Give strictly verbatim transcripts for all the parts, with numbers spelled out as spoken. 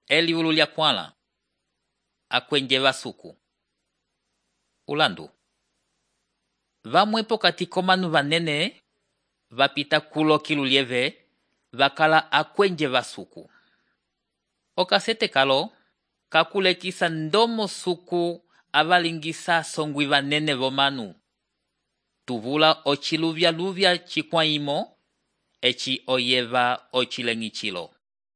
eliulu lya kwala akwenje vasuku. Ulandu. Vamwepo katiko manu vanene vapita kulo kilulieve vakala akwenje vasuku. Okasete kalo kakulekisa ndomo suku avalingisa songwi vanene vomanu. Tuvula ochiluvya luvya chikwaimo echi oyeva ochilengichilo.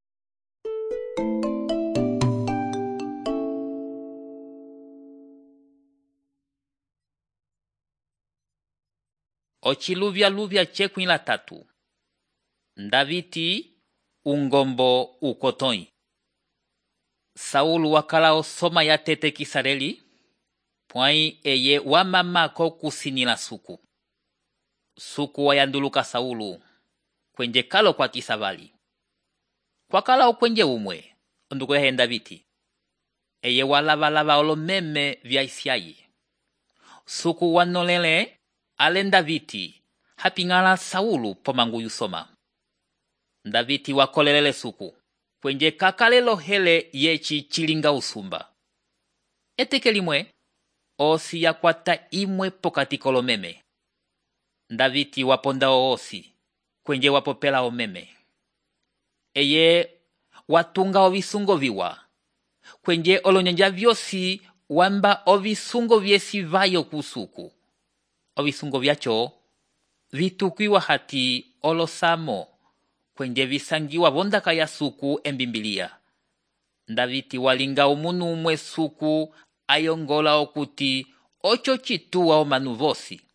Ochiluvya luvya chekwila tatu. Ndaviti ungombo ukotoi. Saulu wakala osoma ya tete kisareli. Pwai eye wamamako kusinila suku. Suku wayanduluka Saulu. Kwenje kalo kwa kisavali. Kwa kala okwenje umwe. Nduko ya Ndaviti. Eye walava lava olomeme vya isiayi. Suku wanolele ale Ndaviti hapingala Saulu pomangu yusoma. Ndaviti wakolelele suku. Kwenje kakalelo hele yechi chilinga usumba. Eteke limwe osi yakwata imwe pokati kolomeme. Ndaviti waponda oosi kwenje wapopela omeme. Eye watunga ovisungo viwa. Kwenje olonyanja vyosi wamba ovisungo vyesi vayo kusuku. Ovisungo vyacho vitukiwa hati olosamo kwenje visangiwa bondaka ya suku embimbilia. Ndaviti walinga umunu umwe suku ayongola okuti ocho chituwa omanu vosi.